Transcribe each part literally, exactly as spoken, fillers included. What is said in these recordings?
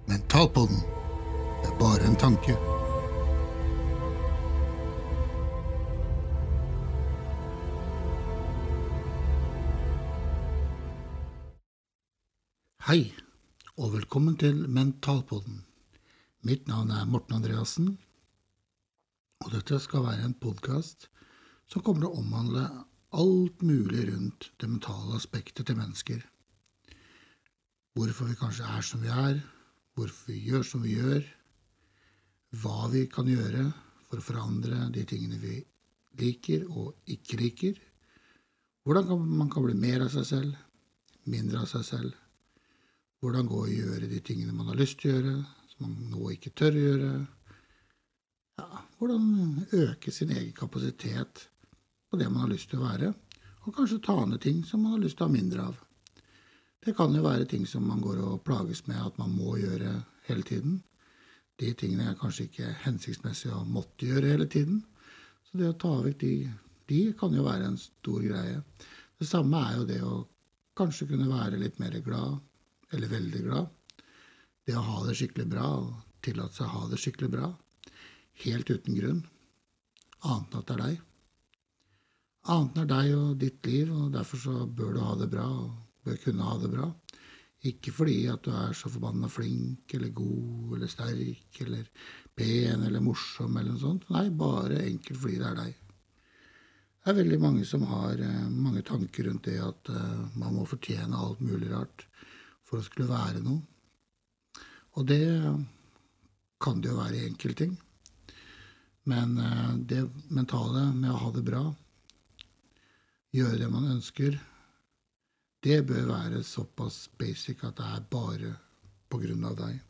Mentalpodden, det er bare en tanke. Hei, og velkommen til Mentalpodden. Mitt navn er Morten Andreassen, og dette skal være en podcast som kommer til å omhandle alt mulig rundt det mentale aspektet til mennesker. Hvorfor vi kanskje er som vi er, hvorfor vi gjør som vi gjør, hva vi kan gjøre for å forandre de tingene vi liker og ikke liker, hvordan kan man kan bli mer av seg selv, mindre av seg selv, hvordan gå og gjøre de tingene man har lyst til å gjøre, som man nå ikke tør å gjøre, ja, hvordan øke sin egen kapasitet på det man har lyst til å være, og kanskje ta ned ting som man har lyst til å ha mindre av. Det kan jo være ting som man går og plages med at man må gjøre hele tiden. De tingene er kanskje ikke hensiktsmessig å måtte gjøre hele tiden, så det å ta vekk de, de kan jo være en stor greie. Det samme er jo det å kanskje kunne være litt mer glad, eller veldig glad. Det å ha det skikkelig bra, og tillate seg å ha det skikkelig bra, helt uten grunn, annet enn at det er deg. Annet enn er deg og ditt liv, og derfor så bør du ha det bra, og bør kunne ha det bra. Ikke fordi at du er så forbannet flink, eller god, eller sterk, eller pen, eller morsom, eller noe sånt. Nei, bare enkelt fordi det er deg. Det er veldig mange som har eh, mange tanker rundt det at eh, man må fortjene alt mulig rart for å skulle være noe. Og det kan det jo være i enkeltting. Men eh, det mentale med å ha det bra, gjøre det man ønsker, det bør være såpass basic at det er bare på grunn av deg.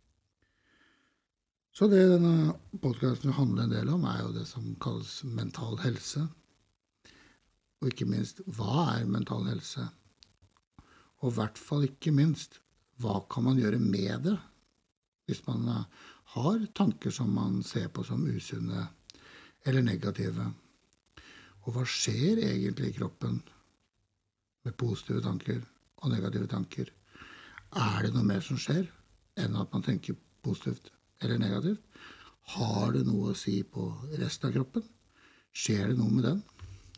Så det denne podcasten handler en del om er jo det som kalles mental helse. Og ikke minst, hva er mental helse? Og i hvert fall ikke minst, hva kan man gjøre med det? Hvis man har tanker som man ser på som usunne eller negative. Og hva skjer egentlig i kroppen med positive tanker og negative tanker? Er det noe mer som skjer enn at man tenker positivt eller negativt? Har det noe å si på resten av kroppen? Skjer det noe med den?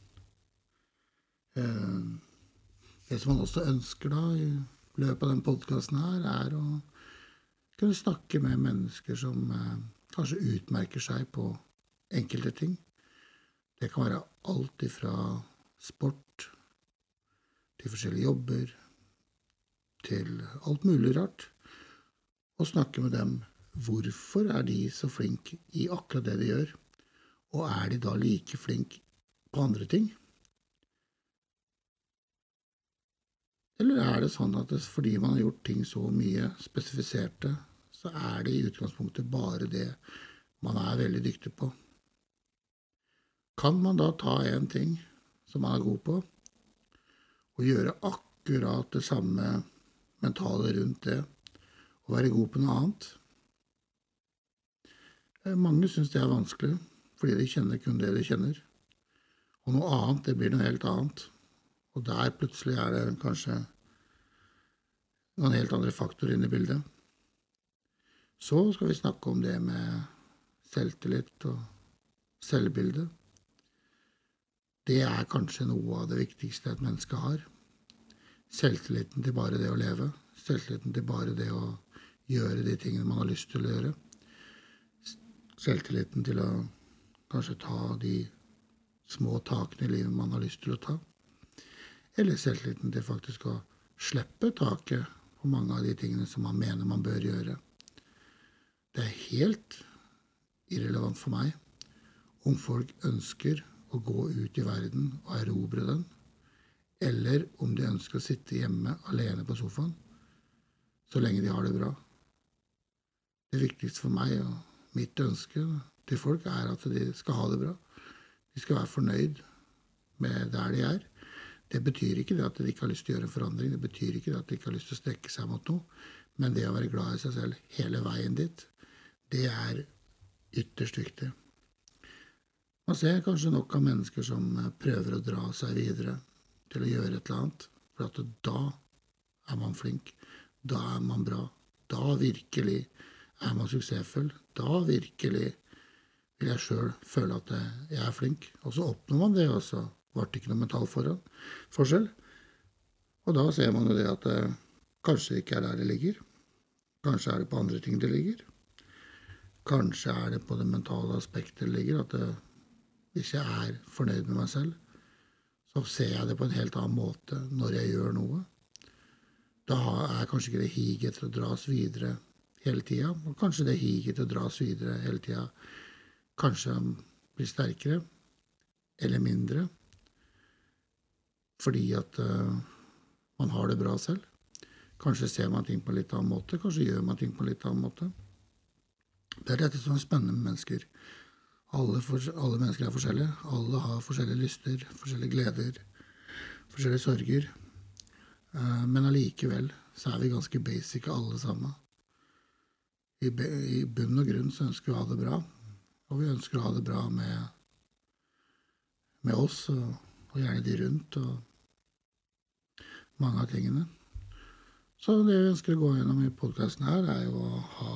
Det som man også ønsker da i løpet av den podcasten her, er å kunne snakke med mennesker som kanskje utmerker seg på enkelte ting. Det kan være alt ifra sport, til forskjellige jobber, til alt mulig rart, og snakke med dem. Hvorfor er de så flinke i akkurat det de gjør? Og er de da like flinke på andre ting? Eller er det sånn at det, fordi man har gjort ting så mye spesifiserte, så er det i utgangspunktet bare det man er veldig dyktig på? Kan man da ta en ting som man er god på, og gjøre akkurat det samme mentale rundt det, og være god på noe annet? Mange synes det er vanskelig, fordi de kjenner kun det de kjenner. Og noe annet, det blir noe helt annet. Og der plutselig er det kanskje noen helt andre faktorer inne i bildet. Så skal vi snakke om det med selvtillit og selvbilde. Det er kanskje noe av det viktigste et menneske har. Selvtilliten til bare det å leve. Selvtilliten til bare det å gjøre de tingene man har lyst til å gjøre. Selvtilliten til å kanskje ta de små takene i livet man har lyst til å ta. Eller selvtilliten til faktisk å slippe taket på mange av de tingene som man mener man bør gjøre. Det er helt irrelevant for meg om folk ønsker å gå ut i verden og erobre den, eller om de ønsker å sitte hjemme alene på sofaen, så lenge de har det bra. Det viktigste for meg og mitt ønske til folk er at de skal ha det bra. De skal være fornøyd med der de er. Det betyr ikke det at de ikke har lyst til å gjøre en forandring, det betyr ikke det at de ikke har lyst til å strekke seg mot noe, men det å være glad i seg selv hele veien dit, det er ytterst viktig. Man ser kanskje nok av mennesker som prøver å dra seg videre til å gjøre et eller annet, for at da er man flink, da er man bra, Da virkelig er man suksessfull. Da virkelig vil jeg selv føle at jeg er flink. Og så oppnår man det, og så ble det ikke noe mental forhånd, forskjell. Og da ser man jo det at det kanskje ikke er der det ligger. Kanskje er det på andre ting det ligger. Kanskje er det på det mentale aspektet det ligger, at det, hvis jeg er fornøyd med meg selv, så ser jeg det på en helt annen måte når jeg gjør noe. Da er kanskje ikke det higet til å dras videre hele tiden, og kanskje det higet til å dras videre hele tiden kanskje blir sterkere eller mindre, fordi at uh, man har det bra selv. Kanskje ser man ting på en litt annen måte, kanskje gjør man ting på en litt annen måte. Det er dette som er spennende med mennesker. Alle, for, alle mennesker er forskjellige. Alle har forskjellige lyster, forskjellige gleder, forskjellige sorger. Uh, men allikevel så er vi ganske basic alle sammen. I, be, I bunn og grunn så ønsker vi å ha det bra. Og vi ønsker å ha det bra med, med oss, og, og gjerne de rundt, og mange av tingene. Så det vi ønsker å gå gjennom i podcasten her, er jo å ha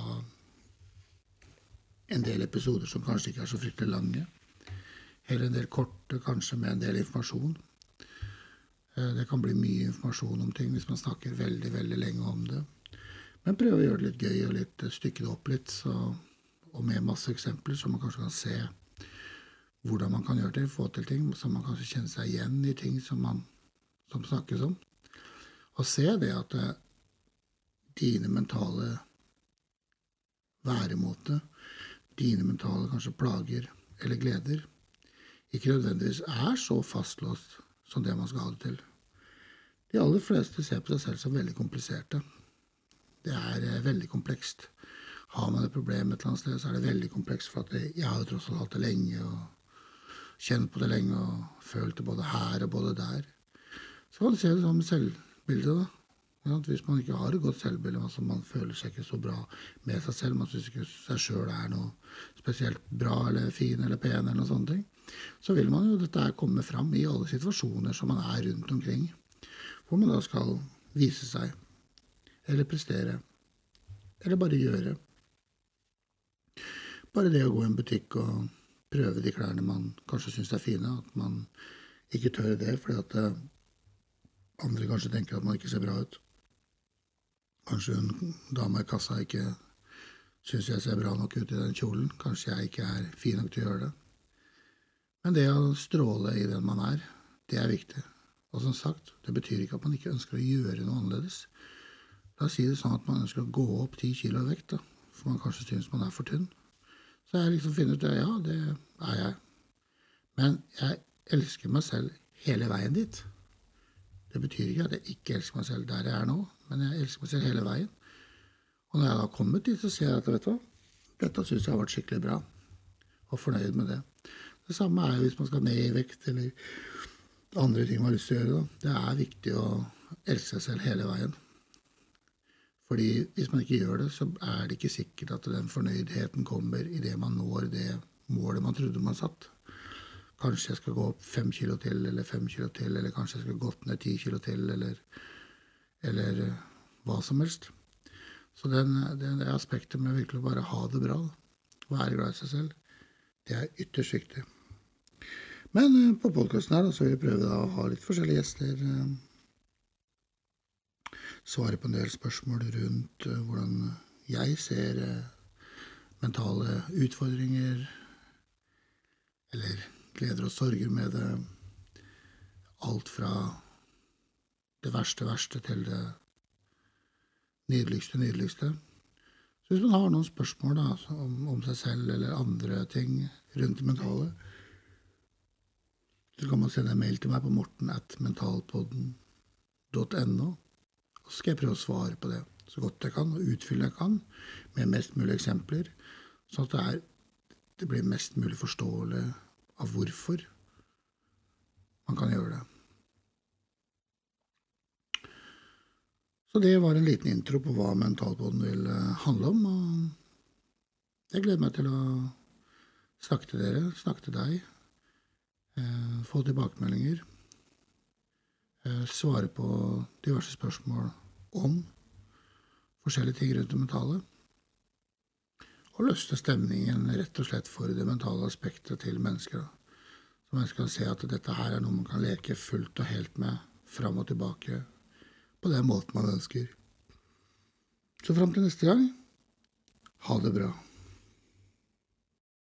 en del episoder som kanskje ikke er så fryktelig lange. Eller en del korte, kanskje med en del informasjon. Det kan bli mye informasjon om ting hvis man snakker veldig, veldig lenge om det. Men prøv å gjøre det litt gøy og litt stykke det opp litt, så, og med masse eksempler, så man kanskje kan se hvordan man kan gjøre det, få til ting, så man kanskje kjenner seg igjen i ting som man som snakkes om. Og se det at det, dine mentale væremåte, dine mentale kanskje plager eller gleder, ikke nødvendigvis er så fastlåst som det man skal ha det til. De aller fleste ser på seg selv som veldig kompliserte. Det er eh, veldig komplekst. Har man et problem et eller annet sted, så er det veldig komplekst, for at det, jeg har jo tross alt hatt det lenge, og kjent på det lenge, og følt det både her og både der. Så kan du se det som selvbildet da. Ja, hvis man ikke har et godt selvbilde, altså man føler seg ikke så bra med seg selv, man synes ikke seg selv er noe spesielt bra eller fin eller pen eller noe sånt, så vil man jo dette her komme fram i alle situasjoner som man er rundt omkring, hvor man da skal vise seg, eller prestere, eller bare gjøre. Bare det å gå i en butikk og prøve de klærne man kanskje synes er fine, at man ikke tør det, fordi at andre kanskje tenker at man ikke ser bra ut. Kanskje en dame i kassa ikke synes jeg ser bra nok ut i den kjolen. Kanskje jeg ikke er fin nok til å gjøre det. Men det å stråle i den man er, det er viktig. Og som sagt, det betyr ikke at man ikke ønsker å gjøre noe annerledes. La oss si det sånn at man ønsker å gå opp ti kilo i vekt, da, for man kanskje synes man er for tynn. Så jeg liksom finner ut, ja, det er jeg. Men jeg elsker meg selv hele veien dit. Det betyr ikke at jeg ikke elsker meg selv der jeg er nå, men jeg elsker meg selv hele veien. Og når jeg da har kommet dit, så ser jeg at, vet du hva, dette synes jeg har vært skikkelig bra, og fornøyd med det. Det samme er jo hvis man skal ned i vekt, eller andre ting man har lyst til å gjøre. Da. Det er viktig å elske seg selv hele veien. Fordi hvis man ikke gjør det, så er det ikke sikkert at den fornøydheten kommer i det man når det målet man trodde man satt. Kanskje jeg skal gå opp fem kilo til, eller fem kilo til, eller kanskje jeg skal gått ned ti kilo til, eller, eller hva som helst. Så den, den, det aspektet med virkelig bare ha det bra, være glad i seg selv, det er ytterst viktig. Men på podcasten her da, så vil jeg prøve da, å ha litt forskjellige gjester, svare på en del spørsmål rundt hvordan jeg ser mentale utfordringer, eller gleder og sorger med det, alt fra det verste, verste til det nydeligste, nydeligste. Så hvis man har noen spørsmål da, om, om seg selv eller andre ting rundt det mentale, så kan man sende en mail til meg på morten at mentalpodden punktum no, og så skal jeg prøve å svare på det så godt jeg kan, og utfylle jeg kan, med mest mulig eksempler, sånn at det, er, det blir mest mulig forståelig av hvorfor man kan gjøre det. Så det var en liten intro på hva Mentalpodden vil handle om, og jeg gleder meg til å snakke til dere, snakke til deg, eh, få tilbakemeldinger, eh, svare på diverse spørsmål om forskjellige ting rundt det mentale, og løsne stemningen rett og slett for det mentale aspektet til mennesker. Da. Så mennesker kan se at dette her er noe man kan leke fullt og helt med, fram og tilbake, på den måten man ønsker. Så frem til neste gang, ha det bra.